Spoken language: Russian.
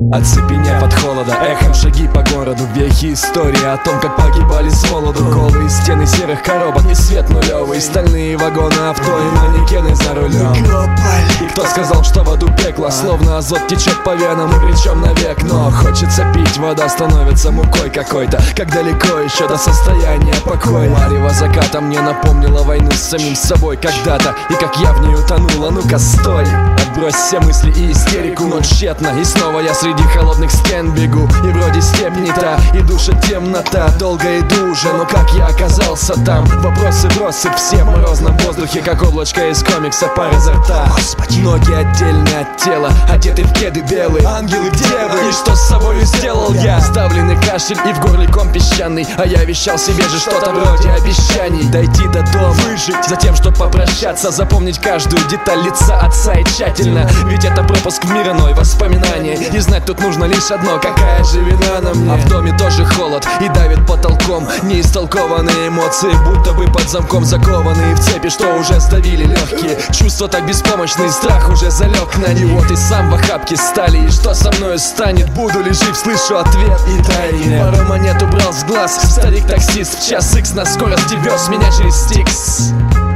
Оцепенев от холода, эхом шаги по городу. Вехи истории о том, как погибали с молоду. Голые стены серых коробок и свет нулевый. Стальные вагоны авто и манекены за рулем. И кто сказал, что в аду пекло? Словно азот течет по венам, и причем навек. Но хочется пить, вода становится мукой какой-то. Как далеко еще до состояния покоя. Марево заката мне напомнила войну с самим собой когда-то, и как я в ней утонула. Ну-ка стой, отбрось все мысли и истерику. Но тщетно, и снова я среди холодных стен бегу. И вроде степь не та, и душит темнота. Долго иду уже, но как я оказался там? Вопросы в россыпь все в морозном воздухе, как облачко из комикса, пар изо рта. Ноги отдельно от тела, одеты в кеды белые. Ангелы, где вы? И что с собой сделал я? Ставленный кашель и в горле ком песчаный. А я вещал себе же что-то вроде обещаний. Дойти до дома, выжить, затем, чтоб попрощаться. Запомнить каждую деталь лица отца и тщательно. Ведь это пропуск в мир иной, воспоминания. И знать тут нужно лишь одно, какая же вина на мне. А в доме тоже холод и давит потолком. Неистолкованные эмоции, будто бы под замком закованные в цепи, что уже сдавили легкие. Чувства так беспомощные, страх уже залег на них. И вот и сам в охапке стали. И что со мною станет? Буду ли жив, слышу ответ. И тайне пару монет убрал с глаз. Старик-таксист в час икс на скорости вез меня через Стикс.